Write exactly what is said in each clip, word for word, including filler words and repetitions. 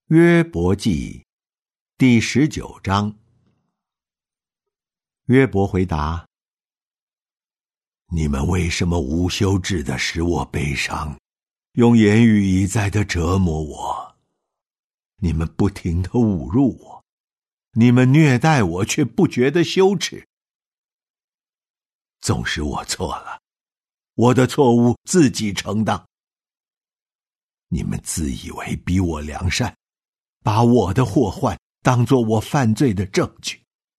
约伯记第十九章。约伯回答：你们为什么无休止地使我悲伤，用言语一再地折磨我？你们不停地侮辱我，你们虐待我却不觉得羞耻。纵使我错了，我的错误自己承当。你们自以为比我良善，把我的祸患当作我犯罪的证据。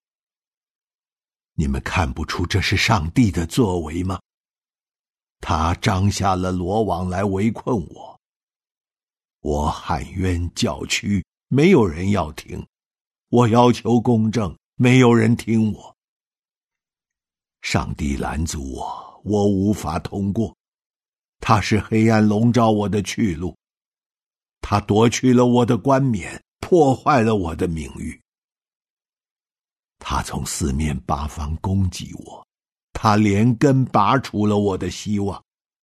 你们看不出这是上帝的作为吗？他张下了罗网来围困我，我喊冤叫屈，没有人要听；我要求公正，没有人听我。上帝拦阻我，我无法通过。他是黑暗笼罩我的去路，他夺去了我的冠冕，破坏了我的名誉。他从四面八方攻击我，他连根拔除了我的希望。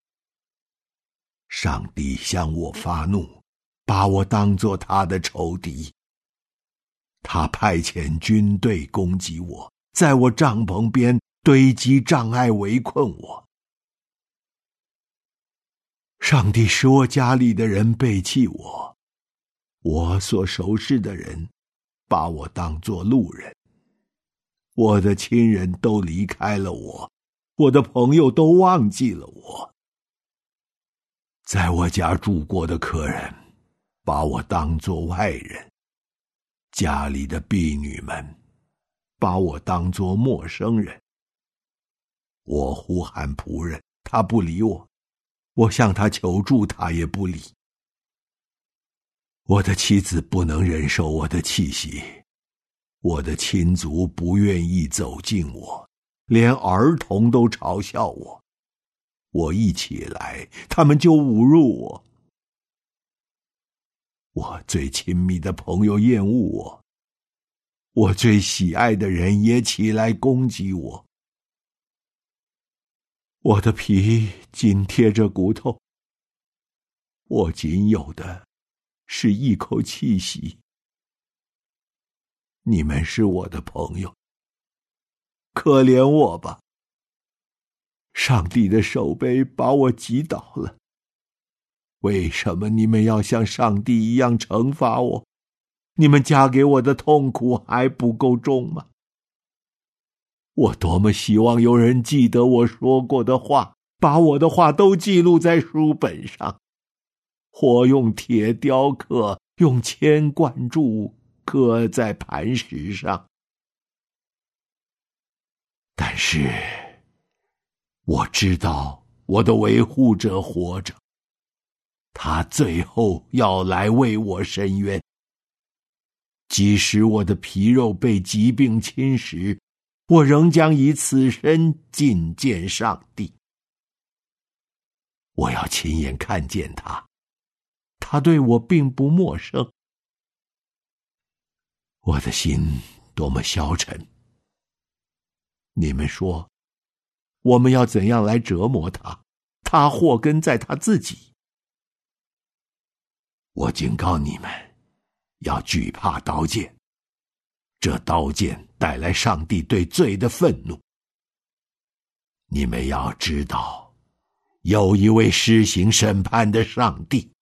上帝向我发怒，把我当作他的仇敌。他派遣军队攻击我，在我帐篷边堆积障碍围困我。上帝使我家里的人背弃我，我所熟识的人把我当作路人。我的亲人都离开了我，我的朋友都忘记了我。在我家住过的客人把我当作外人，家里的婢女们把我当作陌生人。我呼喊仆人，他不理我；我向他求助，他也不理。我的妻子不能忍受我的气息，我的亲族不愿意走近我，连儿童都嘲笑我。我一起来，他们就侮辱我。我最亲密的朋友厌恶我，我最喜爱的人也起来攻击我。我的皮紧贴着骨头，我仅有的是一口气息。你们是我的朋友，可怜我吧！上帝的手背把我击倒了。为什么你们要像上帝一样惩罚我？你们加给我的痛苦还不够重吗？我多么希望有人记得我说过的话，把我的话都记录在书本上，或用铁雕刻，用铅灌注，刻在磐石上。但是我知道我的维护者活着，他最后要来为我伸冤。即使我的皮肉被疾病侵蚀，我仍将以此身觐见上帝。我要亲眼看见他，他对我并不陌生。我的心多么消沉！你们说，我们要怎样来折磨他？他祸根在他自己。我警告你们，要惧怕刀剑，这刀剑带来上帝对罪的愤怒。你们要知道，有一位施行审判的上帝。